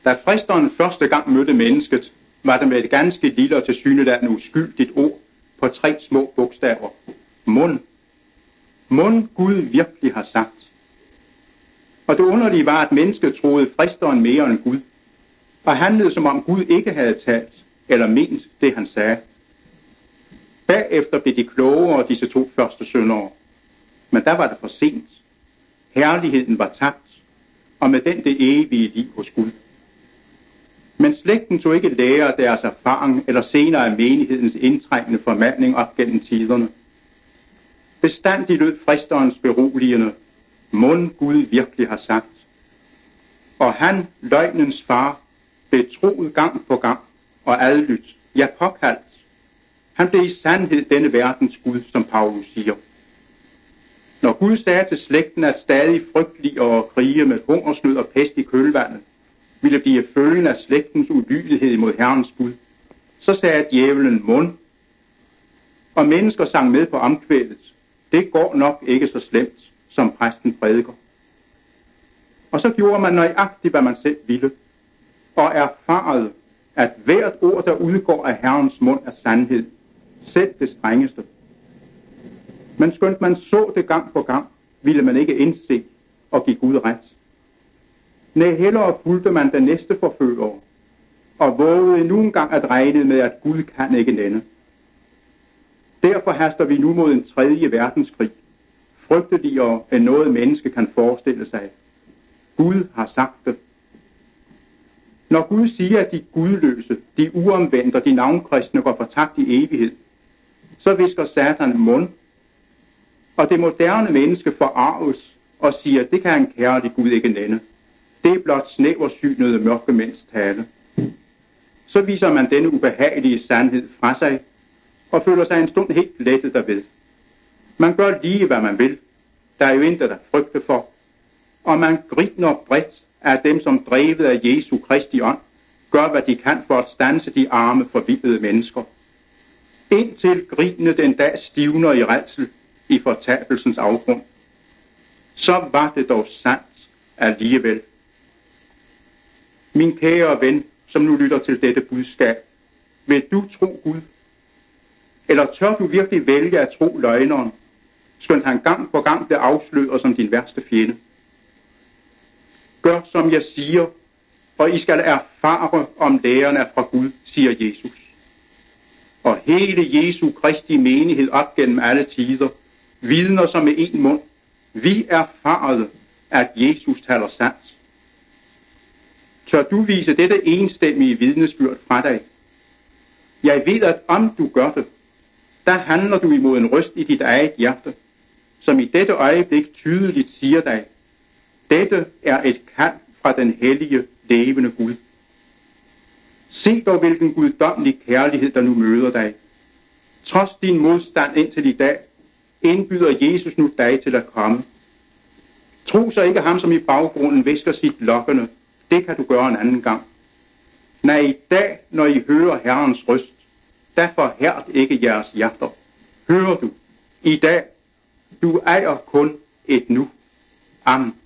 Da fristeren første gang mødte mennesket, var det med et ganske lille og tilsyneladende uskyldigt ord på 3 små bogstaver. Mund. Mund Gud virkelig har sagt. Og det underlige var, at mennesket troede fristeren mere end Gud, og handlede som om Gud ikke havde talt eller ment det, han sagde. Bagefter blev de klogere, disse 2 første syndere. Men der var det for sent. Herligheden var tabt, og med den det evige liv hos Gud. Men slægten tog ikke lære af deres erfaring eller senere af menighedens indtrængende formaning op gennem tiderne. Bestandig lød fristerens beroligende, mund Gud virkelig har sagt. Og han, løgnens far, blev troet gang på gang og adlydt, ja påkaldt. Han blev i sandhed denne verdens Gud, som Paulus siger. Når Gud sagde til slægten, at stadig frygteligere krige med hungersnød og pest i kølvandet ville blive følgen af slægtens ulydighed mod Herrens Gud, så sagde djævelen mund, og mennesker sang med på omkvædet. Det går nok ikke så slemt, som præsten prædiker. Og så gjorde man nøjagtigt, hvad man selv ville, og erfarede, at hvert ord, der udgår af Herrens mund, er sandhed, selv det strengeste. Men skønt man så det gang på gang, ville man ikke indse og give Gud ret. Nej, hellere fulgte man den næste forfølger, og vågede endnu en gang at regne med, at Gud kan ikke nænde. Derfor haster vi nu mod en 3. verdenskrig, frygteligere end noget menneske kan forestille sig. Gud har sagt det. Når Gud siger, at de gudløse, de uomvendte og de navnkristne går fortabt i evighed, så visker Satan mund, og det moderne menneske forarves og siger, at det kan en kærlig Gud ikke nænde. Det er blot snæversynede mørkemænds tale. Så viser man denne ubehagelige sandhed fra sig, og føler sig en stund helt lettet derved. Man gør lige, hvad man vil. Der er jo intet at frygte for. Og man griner bredt af dem, som drevet af Jesu Kristi ånd, gør, hvad de kan for at standse de arme, forvildede mennesker. Indtil grinet den dag stivner i rædsel i fortabelsens afgrund. Så var det dog sandt alligevel. Min kære ven, som nu lytter til dette budskab, vil du tro Gud? Eller tør du virkelig vælge at tro løgneren, skønt han gang på gang bliver afsløret som din værste fjende? Gør som jeg siger, og I skal erfare, om læren er fra Gud, siger Jesus. Og hele Jesu Kristi menighed op gennem alle tider vidner som med en mund. Vi erfarede, at Jesus taler sandt. Tør du vise dette enstemmige vidnesbyrd fra dig? Jeg ved, at om du gør det, der handler du imod en røst i dit eget hjerte, som i dette øjeblik tydeligt siger dig, dette er et kald fra den hellige, levende Gud. Se dog, hvilken guddommelig kærlighed, der nu møder dig. Trods din modstand indtil i dag, indbyder Jesus nu dig til at komme. Tro så ikke ham, som i baggrunden visker sit lokkende. Det kan du gøre en anden gang. Nej, i dag, når I hører Herrens røst, der forhærd ikke jeres hjerter. Hører du? I dag, du ejer kun et nu. Amen.